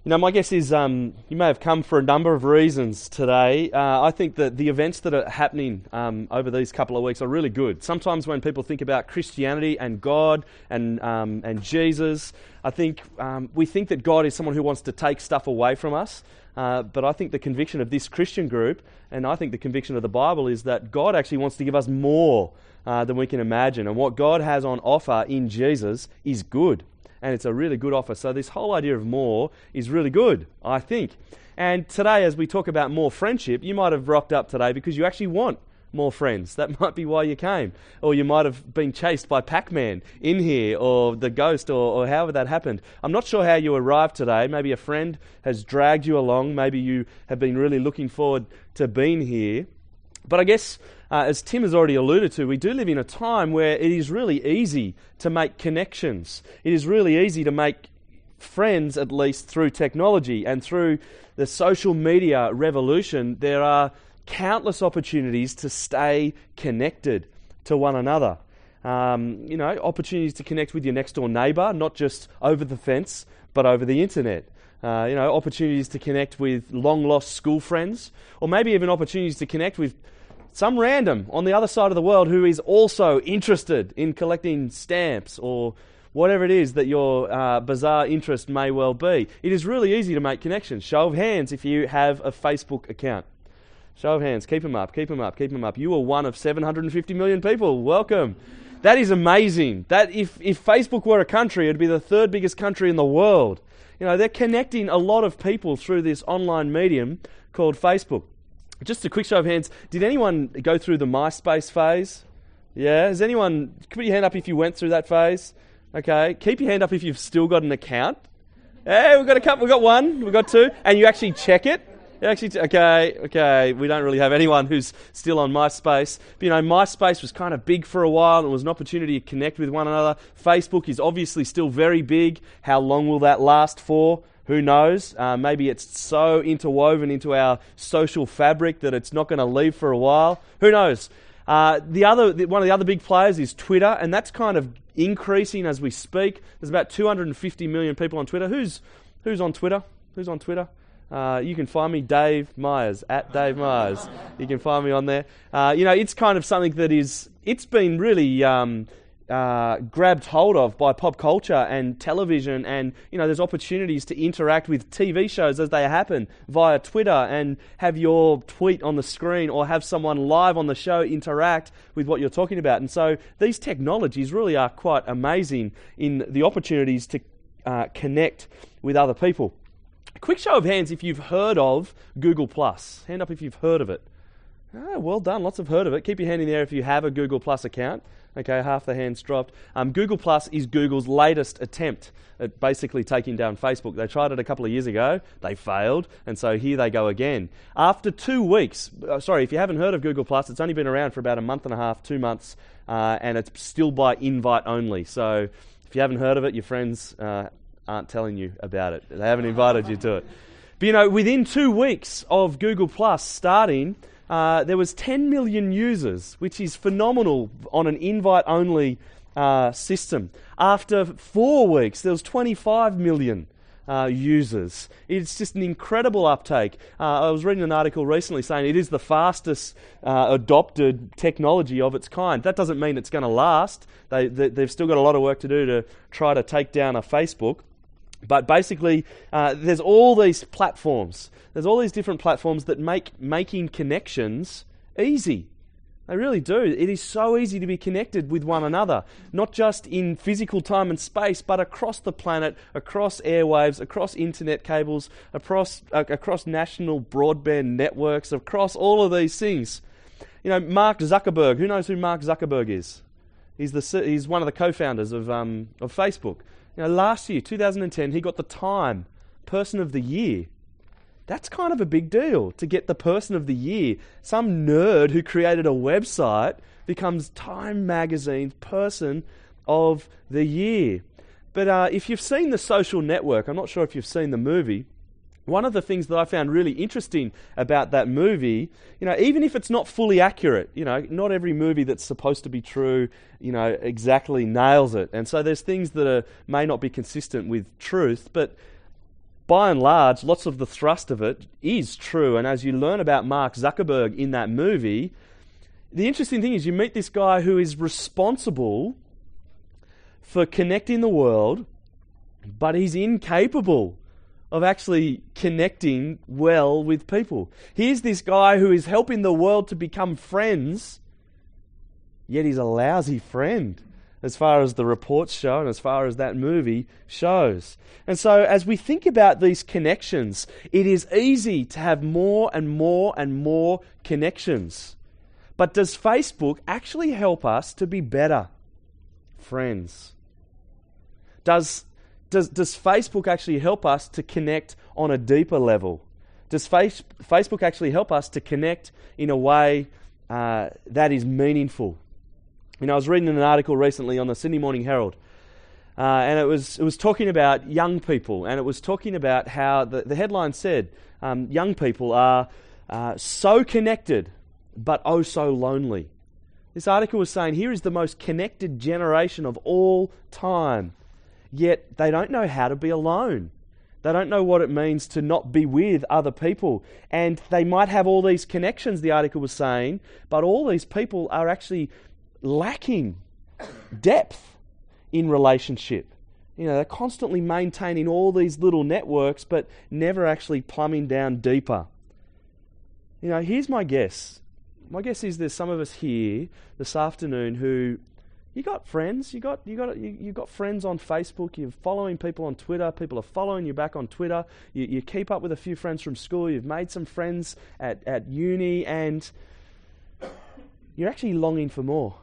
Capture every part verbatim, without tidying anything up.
You know, my guess is um, you may have come for a number of reasons today. Uh, I think that the events that are happening um, over these couple of weeks are really good. Sometimes when people think about Christianity and God and um, and Jesus, I think um, we think that God is someone who wants to take stuff away from us. Uh, but I think the conviction of this Christian group, and I think the conviction of the Bible, is that God actually wants to give us more uh, than we can imagine. And what God has on offer in Jesus is good. And it's a really good offer. So this whole idea of more is really good, I think. And today, as we talk about more friendship, you might have rocked up today because you actually want more friends. That might be why you came. Or you might have been chased by Pac-Man in here, or the ghost, or, or however that happened. I'm not sure how you arrived today. Maybe a friend has dragged you along. Maybe you have been really looking forward to being here. But I guess, uh, as Tim has already alluded to, we do live in a time where it is really easy to make connections. It is really easy to make friends, at least through technology and through the social media revolution. There are countless opportunities to stay connected to one another. Um, you know, opportunities to connect with your next door neighbour, not just over the fence, but over the internet. Uh, you know, opportunities to connect with long-lost school friends, or maybe even opportunities to connect with some random on the other side of the world who is also interested in collecting stamps or whatever it is that your uh, bizarre interest may well be. It is really easy to make connections. Show of hands if you have a Facebook account. Show of hands. Keep them up, keep them up, keep them up. You are one of seven hundred fifty million people. Welcome. That is amazing. That if, if Facebook were a country, it would be the third biggest country in the world. You know, they're connecting a lot of people through this online medium called Facebook. Just a quick show of hands. Did anyone go through the MySpace phase? Yeah? Has anyone... Put your hand up if you went through that phase. Okay. Keep your hand up if you've still got an account. Hey, we've got a couple. We've got one. We've got two. And you actually check it. You actually... T- okay. Okay. We don't really have anyone who's still on MySpace. But, you know, MySpace was kind of big for a while. It was an opportunity to connect with one another. Facebook is obviously still very big. How long will that last for? Who knows? Uh, maybe it's so interwoven into our social fabric that it's not going to leave for a while. Who knows? Uh, the other, the, one of the other big players is Twitter, and that's kind of increasing as we speak. There's about two hundred fifty million people on Twitter. Who's who's on Twitter? Who's on Twitter? Uh, you can find me, Dave Myers, at Dave Myers. You can find me on there. Uh, you know, it's kind of something that is, it's been really... Um, Uh, grabbed hold of by pop culture and television, and you know there's opportunities to interact with T V shows as they happen via Twitter and have your tweet on the screen or have someone live on the show interact with what you're talking about. And so these technologies really are quite amazing in the opportunities to uh, connect with other people. A quick show of hands if you've heard of Google Plus. Hand up if you've heard of it. Oh, well done, lots have heard of it. Keep your hand in there if you have a Google Plus account. Okay, half the hands dropped. Um, Google Plus is Google's latest attempt at basically taking down Facebook. They tried it a couple of years ago. They failed, and so here they go again. After two weeks, uh, sorry, if you haven't heard of Google Plus, it's only been around for about a month and a half, two months, uh, and it's still by invite only. So if you haven't heard of it, your friends uh, aren't telling you about it. They haven't invited you to it. But you know, within two weeks of Google Plus starting, Uh, there was ten million users, which is phenomenal on an invite-only uh, system. After four weeks, there was twenty-five million uh, users. It's just an incredible uptake. Uh, I was reading an article recently saying it is the fastest uh, adopted technology of its kind. That doesn't mean it's going to last. They, they, they've still got a lot of work to do to try to take down a Facebook. But basically, uh, there's all these platforms. There's all these different platforms that make making connections easy. They really do. It is so easy to be connected with one another, not just in physical time and space, but across the planet, across airwaves, across internet cables, across uh, across national broadband networks, across all of these things. You know, Mark Zuckerberg. Who knows who Mark Zuckerberg is? He's the he's one of the co-founders of um, of Facebook. You know, last year, two thousand ten, he got the Time Person of the Year. That's kind of a big deal, to get the Person of the Year. Some nerd who created a website becomes Time Magazine's Person of the Year. But uh, if you've seen The Social Network, I'm not sure if you've seen the movie, one of the things that I found really interesting about that movie, you know, even if it's not fully accurate, you know, not every movie that's supposed to be true, you know, exactly nails it. And so there's things that are, may not be consistent with truth, but by and large, lots of the thrust of it is true. And as you learn about Mark Zuckerberg in that movie, the interesting thing is you meet this guy who is responsible for connecting the world, but he's incapable of actually connecting well with people. Here's this guy who is helping the world to become friends, yet he's a lousy friend, as far as the reports show and as far as that movie shows. And so as we think about these connections, it is easy to have more and more and more connections. But does Facebook actually help us to be better friends? Does Does, does Facebook actually help us to connect on a deeper level? Does face, Facebook actually help us to connect in a way uh, that is meaningful? You know, I was reading an article recently on the Sydney Morning Herald, uh, and it was it was talking about young people, and it was talking about how the, the headline said, um, young people are uh, so connected, but oh so lonely. This article was saying, here is the most connected generation of all time. Yet they don't know how to be alone. They don't know what it means to not be with other people. And they might have all these connections, the article was saying, but all these people are actually lacking depth in relationship. You know, they're constantly maintaining all these little networks, but never actually plumbing down deeper. You know, here's my guess. My guess is there's some of us here this afternoon who You got friends. You got you got you, you got friends on Facebook. You're following people on Twitter. People are following you back on Twitter. You, you keep up with a few friends from school. You've made some friends at, at uni, and you're actually longing for more.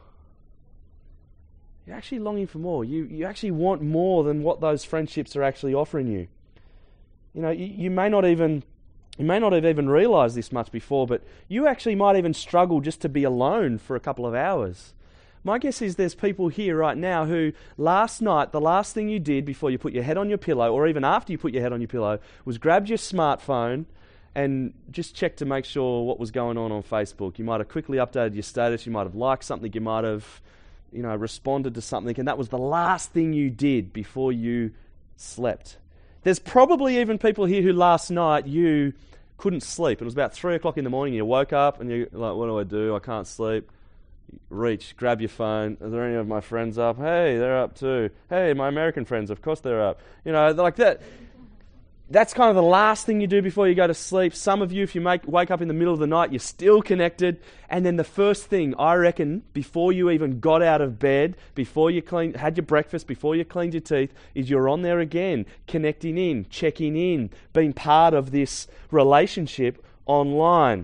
You're actually longing for more. You you actually want more than what those friendships are actually offering you. You know, you, you may not even you may not have even realised this much before, but you actually might even struggle just to be alone for a couple of hours. My guess is there's people here right now who last night, the last thing you did before you put your head on your pillow, or even after you put your head on your pillow, was grabbed your smartphone and just checked to make sure what was going on on Facebook. You might have quickly updated your status, you might have liked something, you might have, you know, responded to something, and that was the last thing you did before you slept. There's probably even people here who last night you couldn't sleep. It was about three o'clock in the morning, you woke up and you're like, what do I do? I can't sleep. Reach, grab your phone. Are there any of my friends up? Hey, they're up too. Hey, my American friends, of course they're up. You know, like that. That's kind of the last thing you do before you go to sleep. Some of you, if you make wake up in the middle of the night, you're still connected. And then the first thing, I reckon, before you even got out of bed, before you clean, had your breakfast, before you cleaned your teeth, is you're on there again, connecting in, checking in, being part of this relationship online.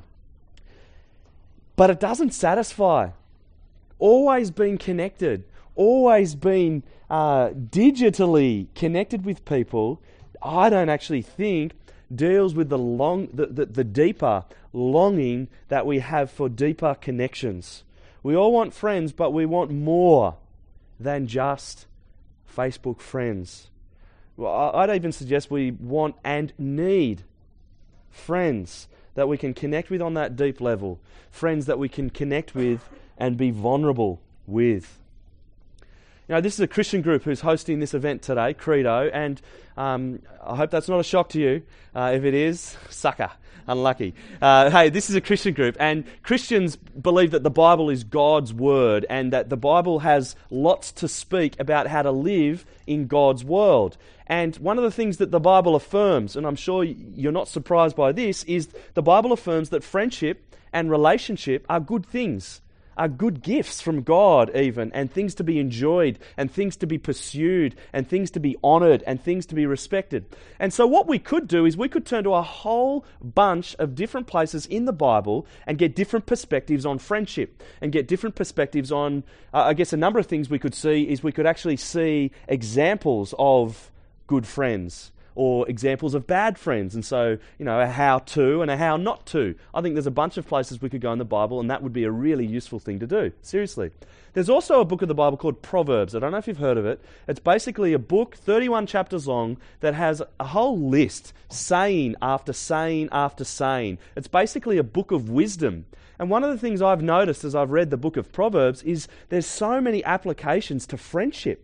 But it doesn't satisfy. Always being connected, always being uh, digitally connected with people, I don't actually think deals with the long, the, the, the deeper longing that we have for deeper connections. We all want friends, but we want more than just Facebook friends. Well, I'd even suggest we want and need friends that we can connect with on that deep level, friends that we can connect with and be vulnerable with. You know, this is a Christian group who's hosting this event today, Credo, and um, I hope that's not a shock to you. Uh, if it is, sucker, unlucky. Uh, hey, this is a Christian group, and Christians believe that the Bible is God's word, and that the Bible has lots to speak about how to live in God's world. And one of the things that the Bible affirms, and I'm sure you're not surprised by this, is the Bible affirms that friendship and relationship are good things. Are good gifts from God even, and things to be enjoyed, and things to be pursued, and things to be honoured, and things to be respected. And so what we could do is we could turn to a whole bunch of different places in the Bible and get different perspectives on friendship, and get different perspectives on, uh, I guess a number of things we could see is we could actually see examples of good friends, or examples of bad friends, and so, you know, a how to and a how not to. I think there's a bunch of places we could go in the Bible, and that would be a really useful thing to do, seriously. There's also a book of the Bible called Proverbs. I don't know if you've heard of it. It's basically a book, thirty-one chapters long, that has a whole list, saying after saying after saying. It's basically a book of wisdom. And one of the things I've noticed as I've read the book of Proverbs is there's so many applications to friendship.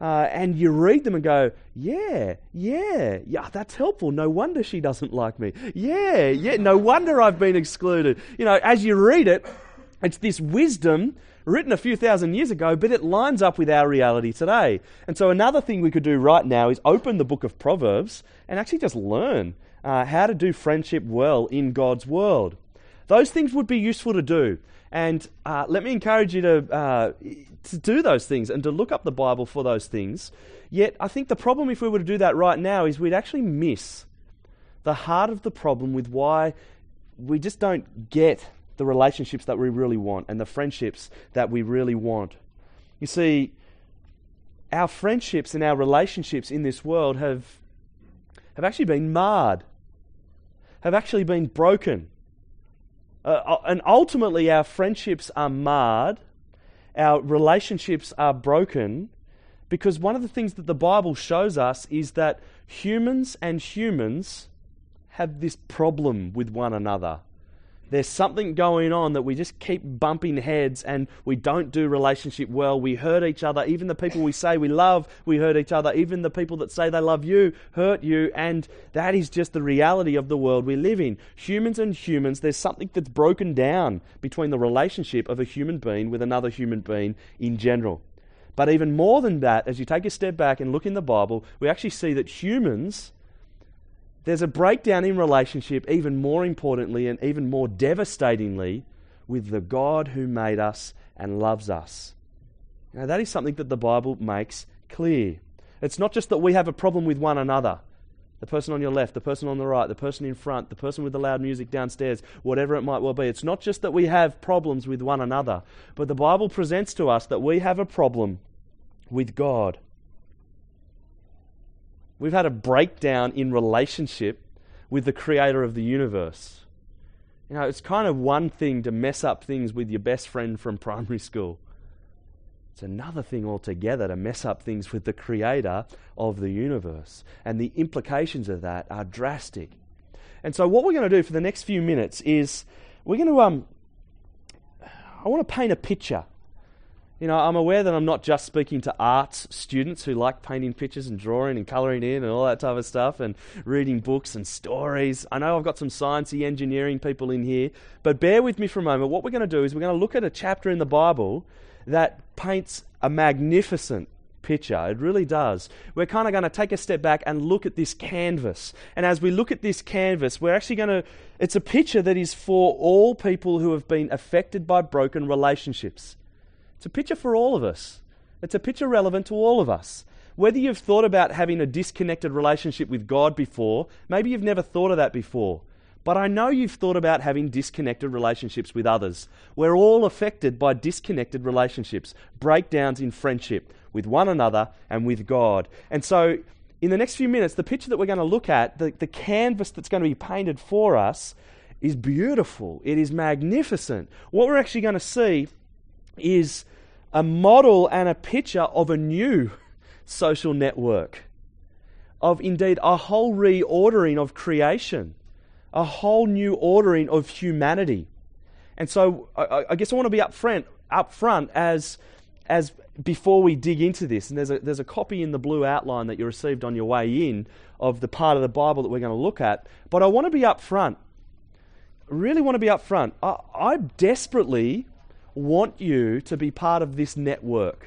Uh, and you read them and go, yeah, yeah, yeah, that's helpful. No wonder she doesn't like me. Yeah, yeah, no wonder I've been excluded. You know, as you read it, it's this wisdom written a few thousand years ago, but it lines up with our reality today. And so another thing we could do right now is open the book of Proverbs and actually just learn uh, how to do friendship well in God's world. Those things would be useful to do. And uh, let me encourage you to uh, to do those things and to look up the Bible for those things. Yet I think the problem if we were to do that right now is we'd actually miss the heart of the problem with why we just don't get the relationships that we really want and the friendships that we really want. You see, our friendships and our relationships in this world have have actually been marred, have actually been broken. Uh, and ultimately our friendships are marred, our relationships are broken, because one of the things that the Bible shows us is that humans and humans have this problem with one another. There's something going on that we just keep bumping heads and we don't do relationship well. We hurt each other. Even the people we say we love, we hurt each other. Even the people that say they love you hurt you. And that is just the reality of the world we live in. Humans and humans, there's something that's broken down between the relationship of a human being with another human being in general. But even more than that, as you take a step back and look in the Bible, we actually see that humans, there's a breakdown in relationship, even more importantly and even more devastatingly, with the God who made us and loves us. Now, that is something that the Bible makes clear. It's not just that we have a problem with one another. The person on your left, the person on the right, the person in front, the person with the loud music downstairs, whatever it might well be. It's not just that we have problems with one another, but the Bible presents to us that we have a problem with God. We've had a breakdown in relationship with the creator of the universe. You know, it's kind of one thing to mess up things with your best friend from primary school. It's another thing altogether to mess up things with the creator of the universe. And the implications of that are drastic. And so what we're going to do for the next few minutes is we're going to, um, I want to paint a picture. You know, I'm aware that I'm not just speaking to arts students who like painting pictures and drawing and colouring in and all that type of stuff and reading books and stories. I know I've got some sciencey engineering people in here, but bear with me for a moment. What we're going to do is we're going to look at a chapter in the Bible that paints a magnificent picture. It really does. We're kind of going to take a step back and look at this canvas. And as we look at this canvas, we're actually going to, it's a picture that is for all people who have been affected by broken relationships. It's a picture for all of us. It's a picture relevant to all of us. Whether you've thought about having a disconnected relationship with God before, maybe you've never thought of that before, but I know you've thought about having disconnected relationships with others. We're all affected by disconnected relationships, breakdowns in friendship with one another and with God. And so in the next few minutes, the picture that we're going to look at, the, the canvas that's going to be painted for us, is beautiful. It is magnificent. What we're actually going to see is a model and a picture of a new social network, of indeed a whole reordering of creation, a whole new ordering of humanity. And so I, I guess I want to be up front, up front as as before we dig into this. And there's a there's a copy in the blue outline that you received on your way in of the part of the Bible that we're going to look at. But I want to be up front. I really want to be up front. I, I desperately want you to be part of this network.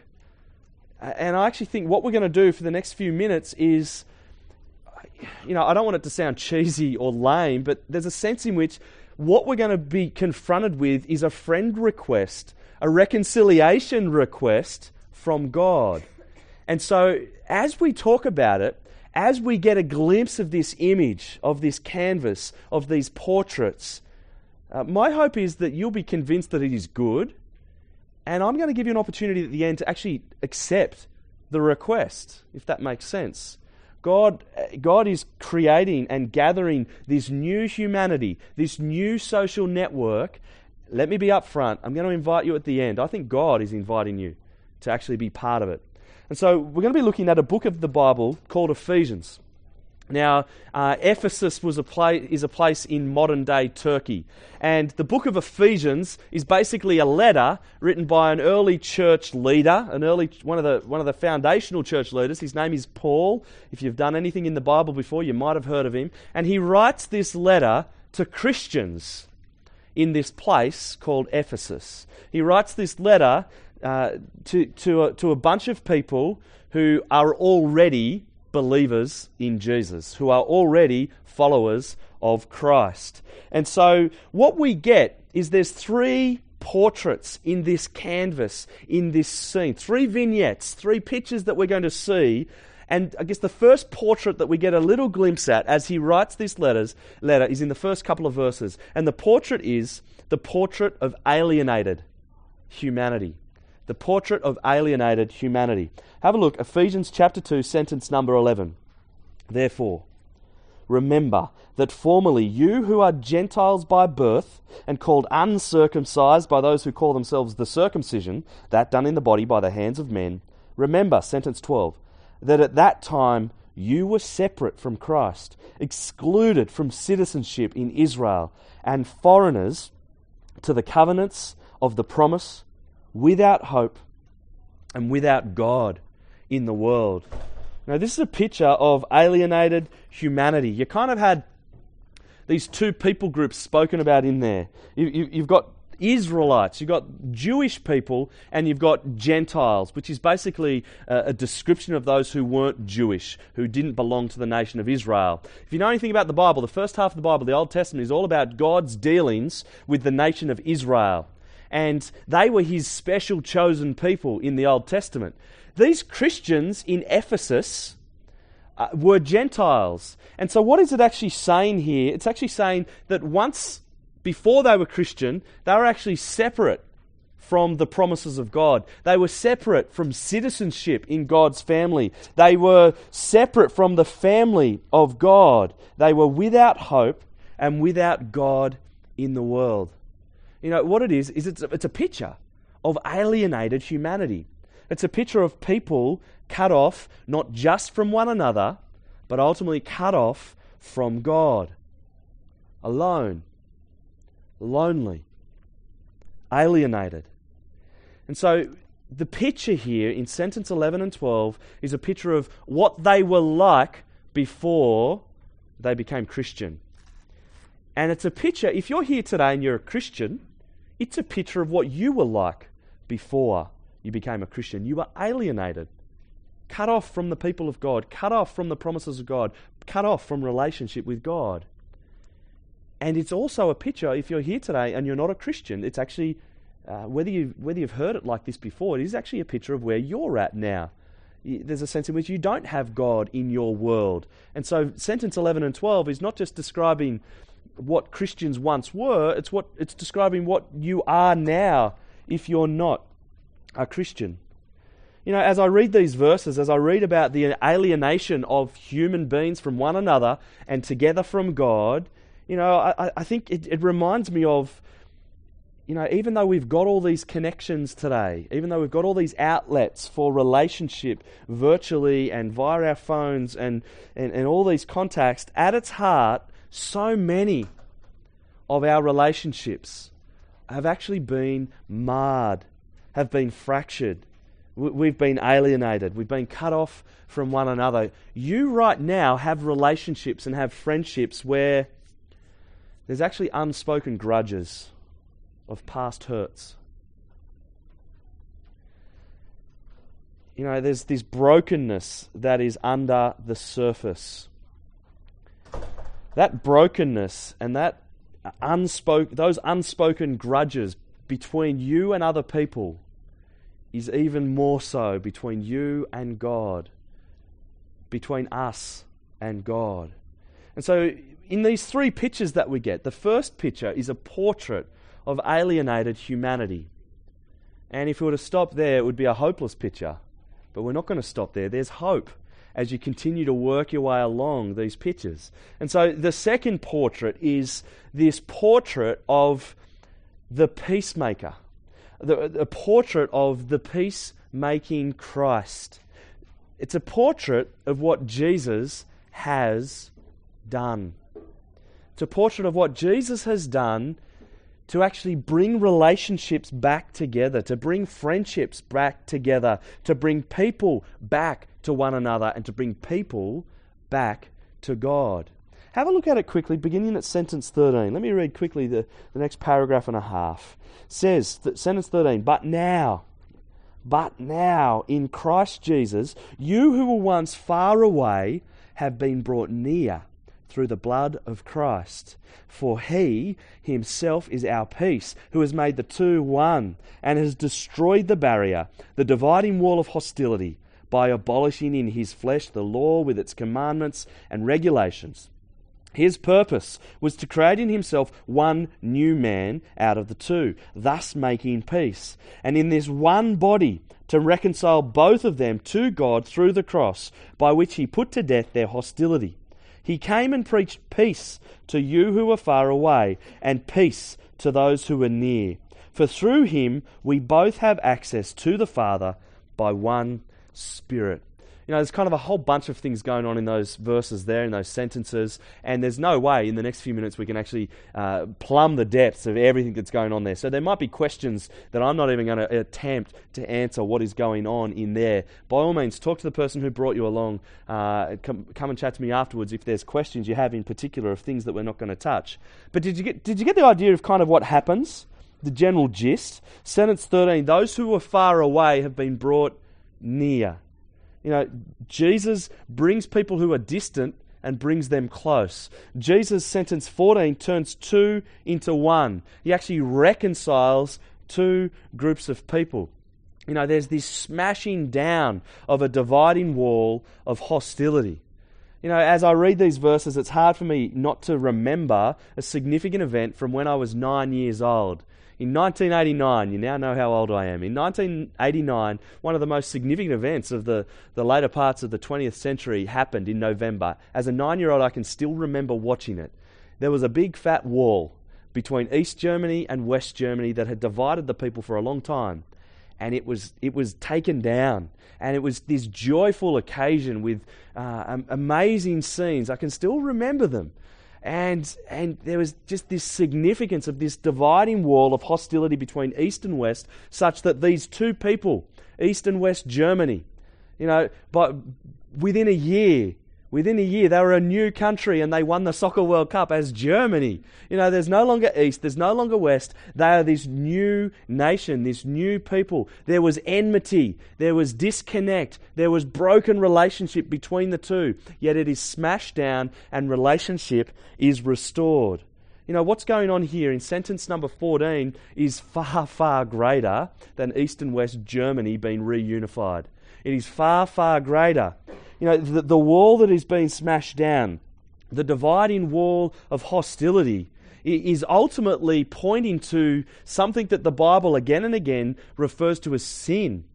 And I actually think what we're going to do for the next few minutes is, you know, I don't want it to sound cheesy or lame, but there's a sense in which what we're going to be confronted with is a friend request, a reconciliation request from God. And so as we talk about it, as we get a glimpse of this image, of this canvas, of these portraits, Uh, my hope is that you'll be convinced that it is good, and I'm going to give you an opportunity at the end to actually accept the request, if that makes sense. God, God is creating and gathering this new humanity, this new social network. Let me be up front. I'm going to invite you at the end. I think God is inviting you to actually be part of it. And so we're going to be looking at a book of the Bible called Ephesians. Now, uh, Ephesus was a pla- is a place in modern-day Turkey. And the book of Ephesians is basically a letter written by an early church leader, an early one of the one of the foundational church leaders. His name is Paul. If you've done anything in the Bible before, you might have heard of him. And he writes this letter to Christians in this place called Ephesus. He writes this letter uh, to, to, a, to a bunch of people who are already believers in Jesus, who are already followers of Christ. And so what we get is there's three portraits in this canvas, in this scene, three vignettes, three pictures that we're going to see. And I guess the first portrait that we get a little glimpse at as he writes this letters, letter is in the first couple of verses. And the portrait is the portrait of alienated humanity. The portrait of alienated humanity. Have a look, Ephesians chapter two, sentence number eleven. Therefore, remember that formerly you who are Gentiles by birth and called uncircumcised by those who call themselves the circumcision, that done in the body by the hands of men, remember, sentence twelve, that at that time you were separate from Christ, excluded from citizenship in Israel, and foreigners to the covenants of the promise, without hope and without God in the world. Now, this is a picture of alienated humanity. You kind of had these two people groups spoken about in there. You, you, you've got Israelites, you've got Jewish people, and you've got Gentiles, which is basically a, a description of those who weren't Jewish, who didn't belong to the nation of Israel. If you know anything about the Bible, the first half of the Bible, the Old Testament, is all about God's dealings with the nation of Israel. And they were his special chosen people in the Old Testament. These Christians in Ephesus uh, were Gentiles. And so what is it actually saying here? It's actually saying that once, before they were Christian, they were actually separate from the promises of God. They were separate from citizenship in God's family. They were separate from the family of God. They were without hope and without God in the world. You know, what it is, is it's a, it's a picture of alienated humanity. It's a picture of people cut off, not just from one another, but ultimately cut off from God. Alone. Lonely. Alienated. And so the picture here in sentence eleven and twelve is a picture of what they were like before they became Christian. And it's a picture, if you're here today and you're a Christian, it's a picture of what you were like before you became a Christian. You were alienated, cut off from the people of God, cut off from the promises of God, cut off from relationship with God. And it's also a picture, if you're here today and you're not a Christian, it's actually, uh, whether, you, whether you've heard it like this before, it is actually a picture of where you're at now. There's a sense in which you don't have God in your world. And so sentence eleven and twelve is not just describing what Christians once were, it's what it's describing what you are now if you're not a Christian. You know, as I read these verses, as I read about the alienation of human beings from one another and together from God, you know, I, I think it, it reminds me of, you know, even though we've got all these connections today, even though we've got all these outlets for relationship virtually and via our phones and, and, and all these contacts, at its heart, so many of our relationships have actually been marred, have been fractured. We've been alienated. We've been cut off from one another. You right now have relationships and have friendships where there's actually unspoken grudges of past hurts. You know, there's this brokenness that is under the surface. That brokenness and that unspoken, those unspoken grudges between you and other people is even more so between you and God, between us and God. And so in these three pictures that we get, the first picture is a portrait of alienated humanity. And if we were to stop there, it would be a hopeless picture. But we're not going to stop there. There's hope as you continue to work your way along these pictures. And so the second portrait is this portrait of the peacemaker, the, the portrait of the peacemaking Christ. It's a portrait of what Jesus has done. It's a portrait of what Jesus has done to actually bring relationships back together, to bring friendships back together, to bring people back to one another, and to bring people back to God. Have a look at it quickly, beginning at sentence thirteen. Let me read quickly the, the next paragraph and a half. It says, th- sentence thirteen, But now, but now, in Christ Jesus, you who were once far away have been brought near through the blood of Christ. For he himself is our peace, who has made the two one, and has destroyed the barrier, the dividing wall of hostility, by abolishing in his flesh the law with its commandments and regulations. His purpose was to create in himself one new man out of the two, thus making peace, and in this one body to reconcile both of them to God through the cross, by which he put to death their hostility. He came and preached peace to you who were far away, and peace to those who were near. For through him we both have access to the Father by one Spirit. You know, there's kind of a whole bunch of things going on in those verses there, in those sentences, and there's no way in the next few minutes we can actually uh, plumb the depths of everything that's going on there. So there might be questions that I'm not even going to attempt to answer what is going on in there. By all means, talk to the person who brought you along. Uh, come, come and chat to me afterwards if there's questions you have in particular of things that we're not going to touch. But did you get did you get the idea of kind of what happens? The general gist? Sentence thirteen, those who were far away have been brought near. You know, Jesus brings people who are distant and brings them close. Jesus, sentence fourteen, turns two into one. He actually reconciles two groups of people. You know, there's this smashing down of a dividing wall of hostility. You know, as I read these verses, it's hard for me not to remember a significant event from when I was nine years old. In nineteen eighty-nine, you now know how old I am. In nineteen eighty-nine, one of the most significant events of the, the later parts of the twentieth century happened in November. As a nine-year-old, I can still remember watching it. There was a big fat wall between East Germany and West Germany that had divided the people for a long time. And it was it was taken down. And it was this joyful occasion with uh, um, amazing scenes. I can still remember them. And and there was just this significance of this dividing wall of hostility between East and West, such that these two people, East and West Germany, you know, but within a year, within a year, they were a new country and they won the Soccer World Cup as Germany. You know, there's no longer East, there's no longer West. They are this new nation, this new people. There was enmity, there was disconnect, there was broken relationship between the two. Yet it is smashed down and relationship is restored. You know, what's going on here in sentence number fourteen is far, far greater than East and West Germany being reunified. It is far, far greater. You know, the, the wall that is being smashed down, the dividing wall of hostility, is ultimately pointing to something that the Bible again and again refers to as sin.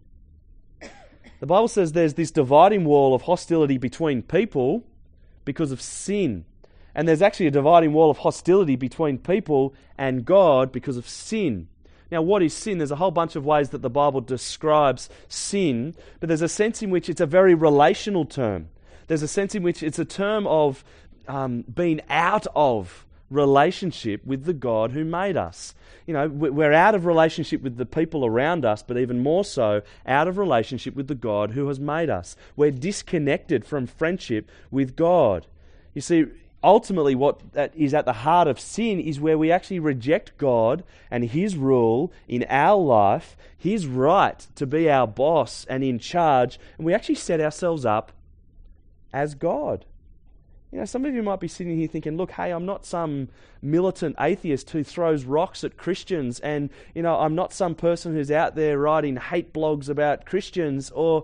The Bible says there's this dividing wall of hostility between people because of sin. And there's actually a dividing wall of hostility between people and God because of sin. Now, what is sin? There's a whole bunch of ways that the Bible describes sin, but there's a sense in which it's a very relational term. There's a sense in which it's a term of um, being out of relationship with the God who made us. You know, we're out of relationship with the people around us, but even more so, out of relationship with the God who has made us. We're disconnected from friendship with God. You see, ultimately, what that is at the heart of sin is where we actually reject God and His rule in our life, His right to be our boss and in charge, and we actually set ourselves up as God. You know, some of you might be sitting here thinking, look, hey, I'm not some militant atheist who throws rocks at Christians, and, you know, I'm not some person who's out there writing hate blogs about Christians, or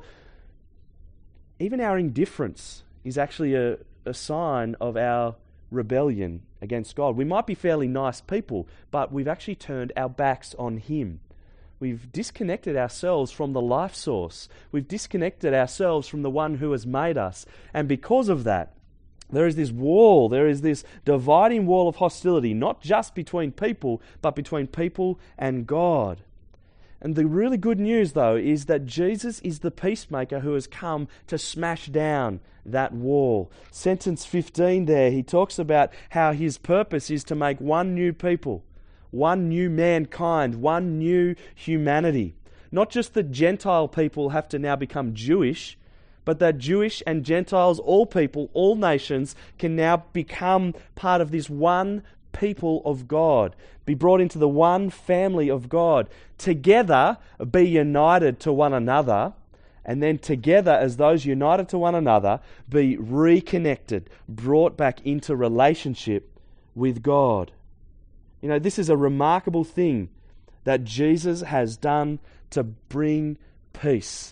even our indifference is actually a a sign of our rebellion against God. We might be fairly nice people, but we've actually turned our backs on Him. We've disconnected ourselves from the life source. We've disconnected ourselves from the one who has made us. And because of that, there is this wall, there is this dividing wall of hostility, not just between people, but between people and God. And the really good news, though, is that Jesus is the peacemaker who has come to smash down that wall. Sentence fifteen there, he talks about how his purpose is to make one new people, one new mankind, one new humanity. Not just that Gentile people have to now become Jewish, but that Jewish and Gentiles, all people, all nations, can now become part of this one people of God, be brought into the one family of God, together be united to one another, and then together as those united to one another, be reconnected, brought back into relationship with God. You know, this is a remarkable thing that Jesus has done to bring peace.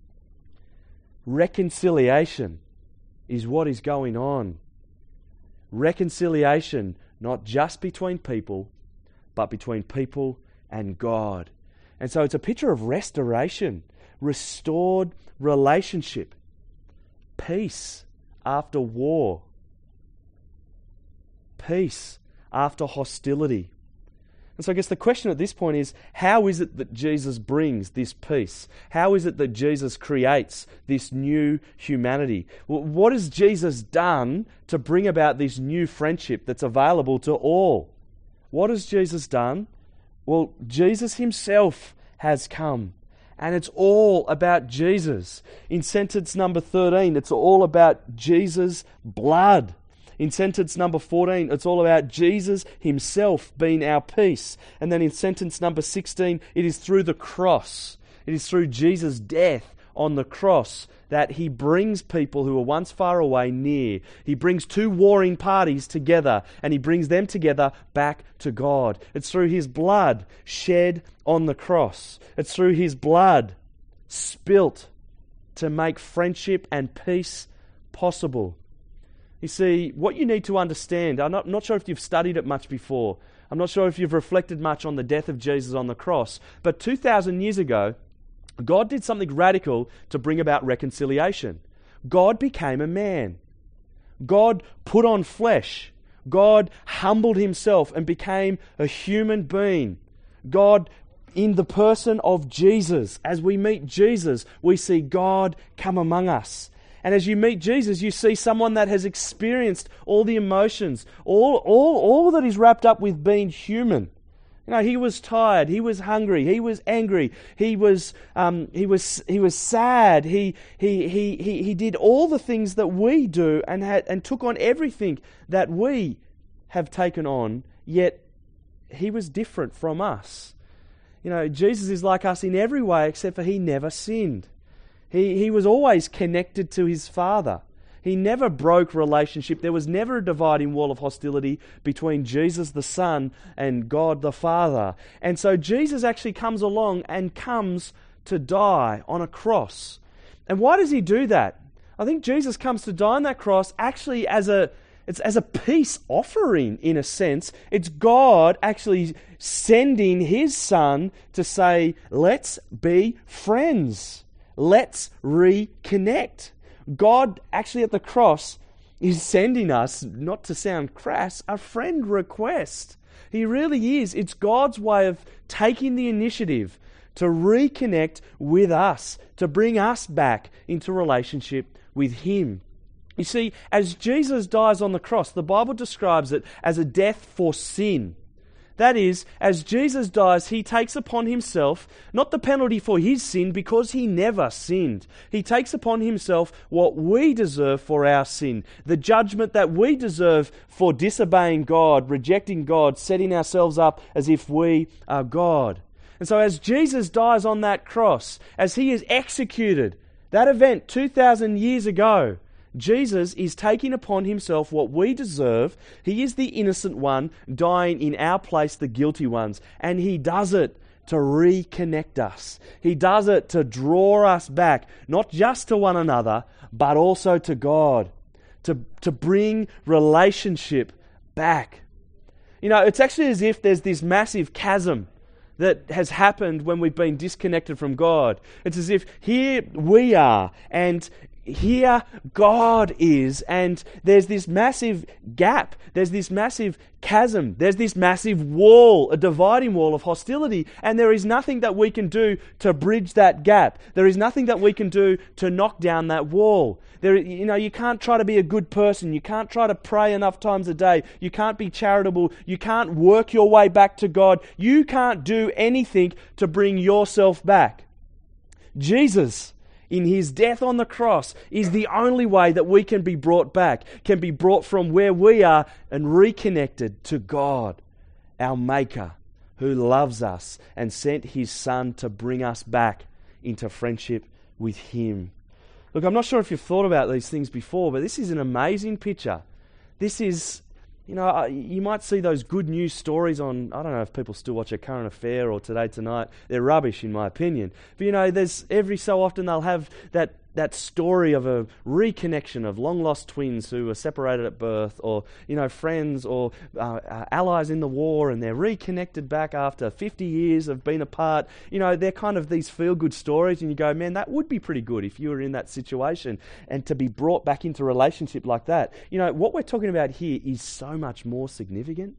Reconciliation is what is going on. Reconciliation, not just between people, but between people and God. And so it's a picture of restoration, restored relationship, peace after war, peace after hostility. And so I guess the question at this point is, how is it that Jesus brings this peace? How is it that Jesus creates this new humanity? What has Jesus done to bring about this new friendship that's available to all? What has Jesus done? Well, Jesus himself has come. And it's all about Jesus. In sentence number thirteen, it's all about Jesus' blood. In sentence number fourteen, it's all about Jesus himself being our peace. And then in sentence number sixteen, it is through the cross. It is through Jesus' death on the cross that he brings people who were once far away near. He brings two warring parties together, and he brings them together back to God. It's through his blood shed on the cross. It's through his blood spilt to make friendship and peace possible. You see, what you need to understand, I'm not, not sure if you've studied it much before. I'm not sure if you've reflected much on the death of Jesus on the cross. But two thousand years ago, God did something radical to bring about reconciliation. God became a man. God put on flesh. God humbled himself and became a human being. God, in the person of Jesus, as we meet Jesus, we see God come among us. And as you meet Jesus, you see someone that has experienced all the emotions, all, all, all that is wrapped up with being human. You know, he was tired, he was hungry, he was angry, he was um, he was he was sad. He he he he he did all the things that we do and had and took on everything that we have taken on. Yet he was different from us. You know, Jesus is like us in every way, except for he never sinned. He he was always connected to his Father. He never broke relationship. There was never a dividing wall of hostility between Jesus the Son and God the Father. And so Jesus actually comes along and comes to die on a cross. And why does he do that? I think Jesus comes to die on that cross actually as a it's as a peace offering, in a sense. It's God actually sending his Son to say, let's be friends. Let's reconnect. God actually at the cross is sending us, not to sound crass, a friend request. He really is. It's God's way of taking the initiative to reconnect with us, to bring us back into relationship with him. You see, as Jesus dies on the cross, the Bible describes it as a death for sin. That is, as Jesus dies, he takes upon himself not the penalty for his sin, because he never sinned. He takes upon himself what we deserve for our sin, the judgment that we deserve for disobeying God, rejecting God, setting ourselves up as if we are God. And so as Jesus dies on that cross, as he is executed, that event two thousand years ago, Jesus is taking upon himself what we deserve. He is the innocent one, dying in our place, the guilty ones. And he does it to reconnect us. He does it to draw us back, not just to one another, but also to God, to, to bring relationship back. You know, it's actually as if there's this massive chasm that has happened when we've been disconnected from God. It's as if here we are, and here God is, and there's this massive gap, there's this massive chasm, there's this massive wall, a dividing wall of hostility, and there is nothing that we can do to bridge that gap. There is nothing that we can do to knock down that wall. There, you know, you can't try to be a good person, you can't try to pray enough times a day, you can't be charitable, you can't work your way back to God, you can't do anything to bring yourself back. Jesus, in his death on the cross, is the only way that we can be brought back, can be brought from where we are and reconnected to God, our Maker, who loves us and sent his Son to bring us back into friendship with him. Look, I'm not sure if you've thought about these things before, but this is an amazing picture. This is, you know, you might see those good news stories on, I don't know if people still watch A Current Affair or Today Tonight. They're rubbish in my opinion. But you know, there's every so often they'll have that that story of a reconnection of long-lost twins who were separated at birth, or, you know, friends or uh, uh, allies in the war, and they're reconnected back after fifty years of being apart. You know, they're kind of these feel-good stories, and you go, man, that would be pretty good if you were in that situation, and to be brought back into a relationship like that. You know, what we're talking about here is so much more significant.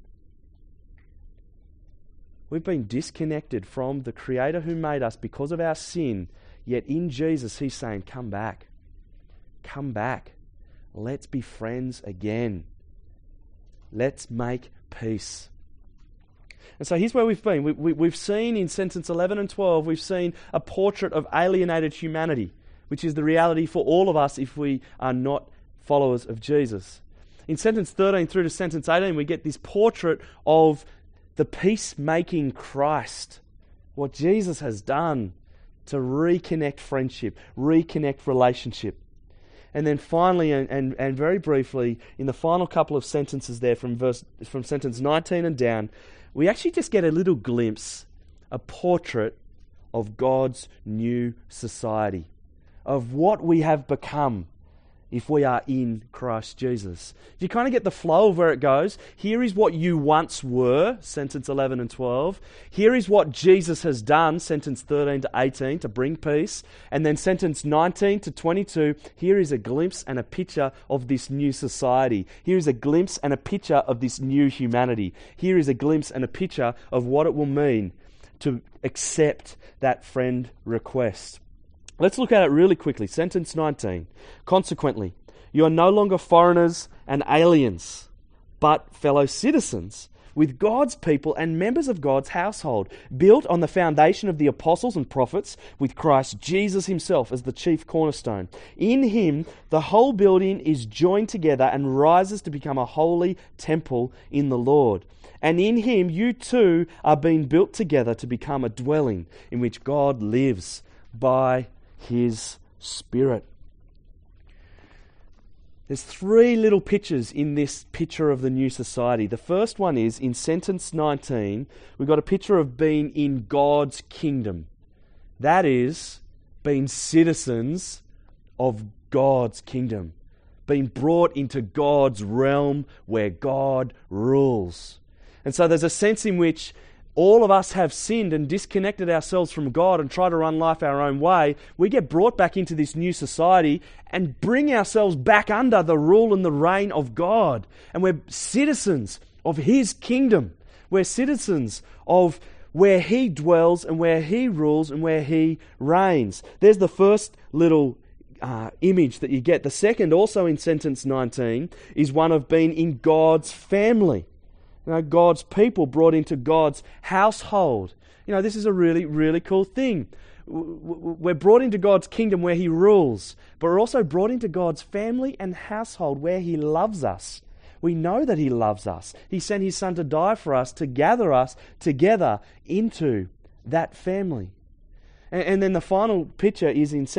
We've been disconnected from the Creator who made us because of our sin. Yet in Jesus, he's saying, come back. Come back. Let's be friends again. Let's make peace. And so here's where we've been. We, we, we've seen in sentence eleven and twelve, we've seen a portrait of alienated humanity, which is the reality for all of us if we are not followers of Jesus. In sentence thirteen through to sentence eighteen, we get this portrait of the peacemaking Christ, what Jesus has done to reconnect friendship, reconnect relationship. And then finally, and, and, and very briefly, in the final couple of sentences there from verse from sentence nineteen and down, we actually just get a little glimpse, a portrait of God's new society, of what we have become if we are in Christ Jesus. You kind of get the flow of where it goes. Here is what you once were, sentence eleven and twelve. Here is what Jesus has done, sentence thirteen to eighteen, to bring peace. And then sentence nineteen to twenty-two, here is a glimpse and a picture of this new society. Here is a glimpse and a picture of this new humanity. Here is a glimpse and a picture of what it will mean to accept that friend request. Let's look at it really quickly. Sentence nineteen. Consequently, you are no longer foreigners and aliens, but fellow citizens with God's people and members of God's household, built on the foundation of the apostles and prophets, with Christ Jesus himself as the chief cornerstone. In him, the whole building is joined together and rises to become a holy temple in the Lord. And in him, you too are being built together to become a dwelling in which God lives by his Spirit. There's three little pictures in this picture of the new society. The first one is, in sentence nineteen, we've got a picture of being in God's kingdom. That is, being citizens of God's kingdom. Being brought into God's realm where God rules. And so there's a sense in which all of us have sinned and disconnected ourselves from God and try to run life our own way. We get brought back into this new society and bring ourselves back under the rule and the reign of God. And we're citizens of his kingdom. We're citizens of where he dwells and where he rules and where he reigns. There's the first little uh, image that you get. The second, also in sentence nineteen, is one of being in God's family. You know, God's people brought into God's household. You know, this is a really, really cool thing. We're brought into God's kingdom where he rules, but we're also brought into God's family and household where he loves us. We know that he loves us. He sent his Son to die for us, to gather us together into that family. And, and then the final picture is in